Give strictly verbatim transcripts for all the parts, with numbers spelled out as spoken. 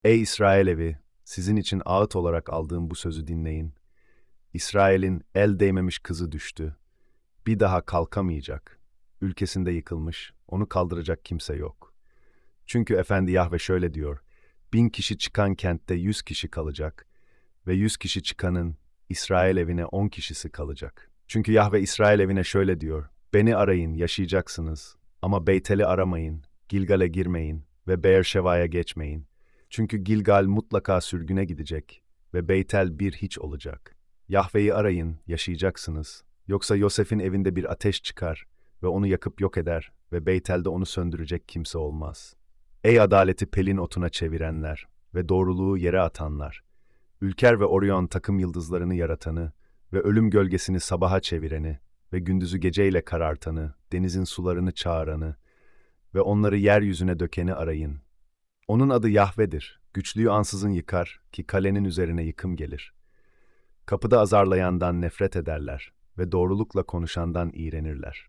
Ey İsrail evi, sizin için ağıt olarak aldığım bu sözü dinleyin. İsrail'in el değmemiş kızı düştü. Bir daha kalkamayacak. Ülkesinde yıkılmış, onu kaldıracak kimse yok. Çünkü Efendi Yahve şöyle diyor, bin kişi çıkan kentte yüz kişi kalacak ve yüz kişi çıkanın İsrail evine on kişisi kalacak. Çünkü Yahve İsrail evine şöyle diyor, beni arayın, yaşayacaksınız ama Beytel'i aramayın, Gilgal'e girmeyin ve Beerşeva'ya geçmeyin. Çünkü Gilgal mutlaka sürgüne gidecek ve Beytel bir hiç olacak. Yahve'yi arayın, yaşayacaksınız. Yoksa Yosef'in evinde bir ateş çıkar ve onu yakıp yok eder ve Beytel'de onu söndürecek kimse olmaz. Ey adaleti pelin otuna çevirenler ve doğruluğu yere atanlar! Ülker ve Orion takım yıldızlarını yaratanı ve ölüm gölgesini sabaha çevireni ve gündüzü geceyle karartanı, denizin sularını çağıranı ve onları yeryüzüne dökeni arayın. Onun adı Yahve'dir, güçlüyü ansızın yıkar ki kalenin üzerine yıkım gelir. Kapıda azarlayandan nefret ederler ve doğrulukla konuşandan iğrenirler.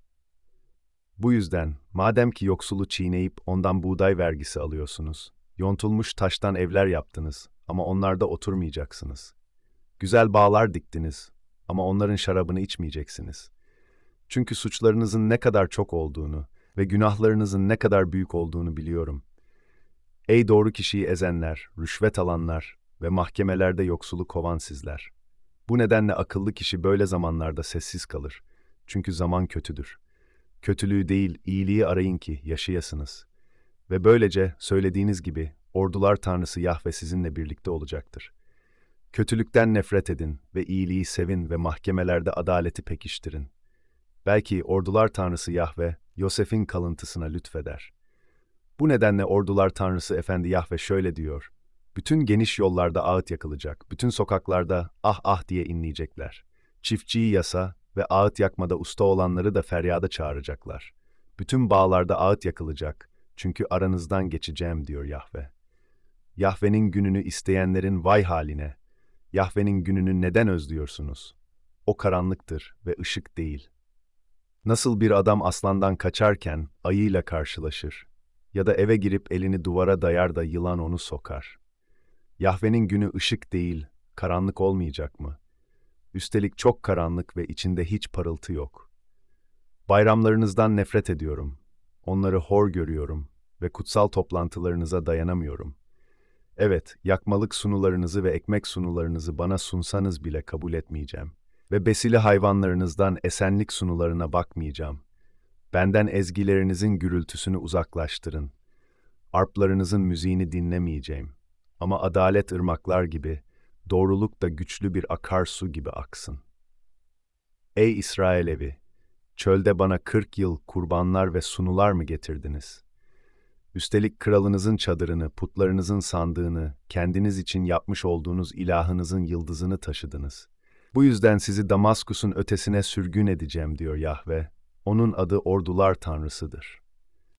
Bu yüzden, madem ki yoksulu çiğneyip ondan buğday vergisi alıyorsunuz, yontulmuş taştan evler yaptınız ama onlarda oturmayacaksınız. Güzel bağlar diktiniz ama onların şarabını içmeyeceksiniz. Çünkü suçlarınızın ne kadar çok olduğunu ve günahlarınızın ne kadar büyük olduğunu biliyorum. Ey doğru kişiyi ezenler, rüşvet alanlar ve mahkemelerde yoksulu kovan sizler! Bu nedenle akıllı kişi böyle zamanlarda sessiz kalır. Çünkü zaman kötüdür. Kötülüğü değil, iyiliği arayın ki yaşayasınız. Ve böylece söylediğiniz gibi ordular Tanrısı Yahve sizinle birlikte olacaktır. Kötülükten nefret edin ve iyiliği sevin ve mahkemelerde adaleti pekiştirin. Belki ordular Tanrısı Yahve, Yosef'in kalıntısına lütfeder. Bu nedenle ordular Tanrısı Efendi Yahve şöyle diyor, bütün geniş yollarda ağıt yakılacak, bütün sokaklarda ah ah diye inleyecekler. Çiftçiyi yasa ve ağıt yakmada usta olanları da feryada çağıracaklar. Bütün bağlarda ağıt yakılacak, çünkü aranızdan geçeceğim diyor Yahve. Yahve'nin gününü isteyenlerin vay haline, Yahve'nin gününü neden özlüyorsunuz? O karanlıktır ve ışık değil. Nasıl bir adam aslandan kaçarken ayıyla karşılaşır ya da eve girip elini duvara dayar da yılan onu sokar. Yahve'nin günü ışık değil, karanlık olmayacak mı? Üstelik çok karanlık ve içinde hiç parıltı yok. Bayramlarınızdan nefret ediyorum. Onları hor görüyorum ve kutsal toplantılarınıza dayanamıyorum. Evet, yakmalık sunularınızı ve ekmek sunularınızı bana sunsanız bile kabul etmeyeceğim. Ve besili hayvanlarınızdan esenlik sunularına bakmayacağım. Benden ezgilerinizin gürültüsünü uzaklaştırın. Arplarınızın müziğini dinlemeyeceğim. Ama adalet ırmaklar gibi, doğruluk da güçlü bir akarsu gibi aksın. Ey İsrail evi! Çölde bana kırk yıl kurbanlar ve sunular mı getirdiniz? Üstelik kralınızın çadırını, putlarınızın sandığını, kendiniz için yapmış olduğunuz ilahınızın yıldızını taşıdınız. Bu yüzden sizi Damaskus'un ötesine sürgün edeceğim diyor Yahve. Onun adı ordular Tanrısıdır.